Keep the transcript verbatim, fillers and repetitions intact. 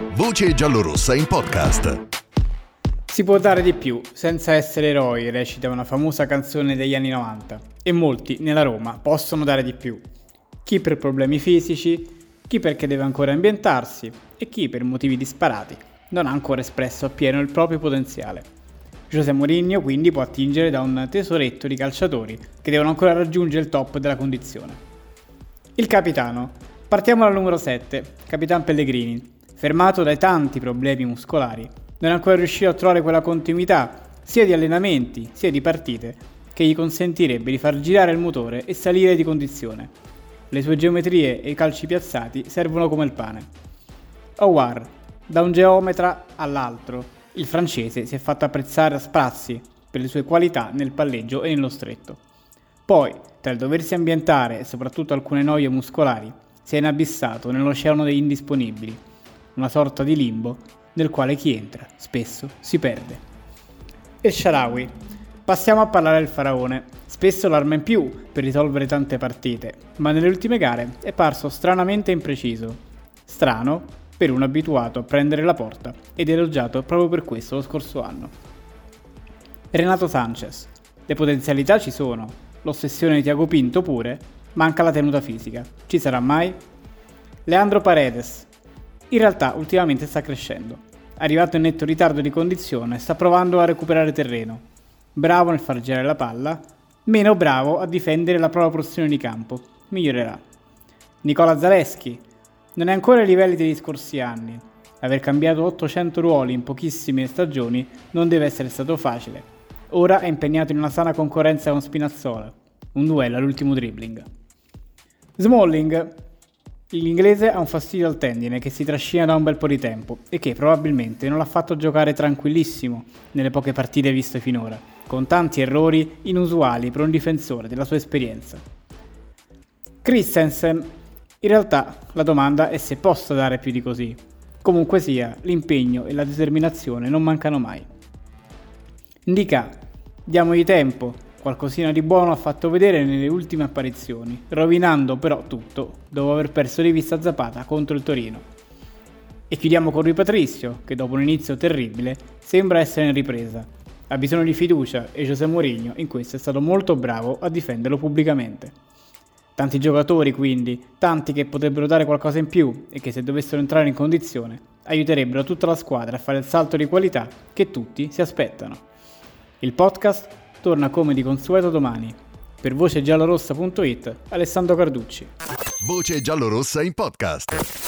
Voce giallorossa in podcast. Si può dare di più senza essere eroi, recita una famosa canzone degli anni novanta, e molti nella Roma possono dare di più. Chi per problemi fisici, chi perché deve ancora ambientarsi e chi per motivi disparati non ha ancora espresso appieno il proprio potenziale. José Mourinho quindi può attingere da un tesoretto di calciatori che devono ancora raggiungere il top della condizione. Il capitano. Partiamo dal numero sette, Capitan Pellegrini. Fermato dai tanti problemi muscolari, non è ancora riuscito a trovare quella continuità sia di allenamenti sia di partite che gli consentirebbe di far girare il motore e salire di condizione. Le sue geometrie e i calci piazzati servono come il pane. Aouar, da un geometra all'altro, il francese si è fatto apprezzare a sprazzi per le sue qualità nel palleggio e nello stretto. Poi, tra il doversi ambientare e soprattutto alcune noie muscolari, si è inabissato nell'oceano degli indisponibili, una sorta di limbo nel quale chi entra spesso si perde. El Shaarawy. Passiamo a parlare del faraone, spesso l'arma in più per risolvere tante partite, ma nelle ultime gare è parso stranamente impreciso. Strano per un abituato a prendere la porta ed elogiato proprio per questo lo scorso anno. Renato Sanchez. Le potenzialità ci sono, l'ossessione di Thiago Pinto pure, manca la tenuta fisica. Ci sarà mai? Leandro Paredes. In realtà ultimamente sta crescendo. Arrivato in netto ritardo di condizione, sta provando a recuperare terreno. Bravo nel far girare la palla, meno bravo a difendere la propria porzione di campo. Migliorerà. Nicola Zalewski. Non è ancora ai livelli degli scorsi anni. Aver cambiato ottocento ruoli in pochissime stagioni non deve essere stato facile. Ora è impegnato in una sana concorrenza con Spinazzola. Un duello all'ultimo dribbling. Smalling. L'inglese ha un fastidio al tendine che si trascina da un bel po' di tempo e che probabilmente non l'ha fatto giocare tranquillissimo nelle poche partite viste finora, con tanti errori inusuali per un difensore della sua esperienza. Christensen. In realtà la domanda è se possa dare più di così. Comunque sia, l'impegno e la determinazione non mancano mai. Ndicà. Diamogli tempo. Qualcosina di buono ha fatto vedere nelle ultime apparizioni, rovinando però tutto dopo aver perso di vista Zapata contro il Torino. E chiudiamo con Rui Patricio, che dopo un inizio terribile sembra essere in ripresa. Ha bisogno di fiducia e José Mourinho in questo è stato molto bravo a difenderlo pubblicamente. Tanti giocatori quindi, tanti che potrebbero dare qualcosa in più e che se dovessero entrare in condizione aiuterebbero tutta la squadra a fare il salto di qualità che tutti si aspettano. Il podcast torna come di consueto domani. Per voce giallorossa punto it, Alessandro Carducci. Voce giallorossa in podcast.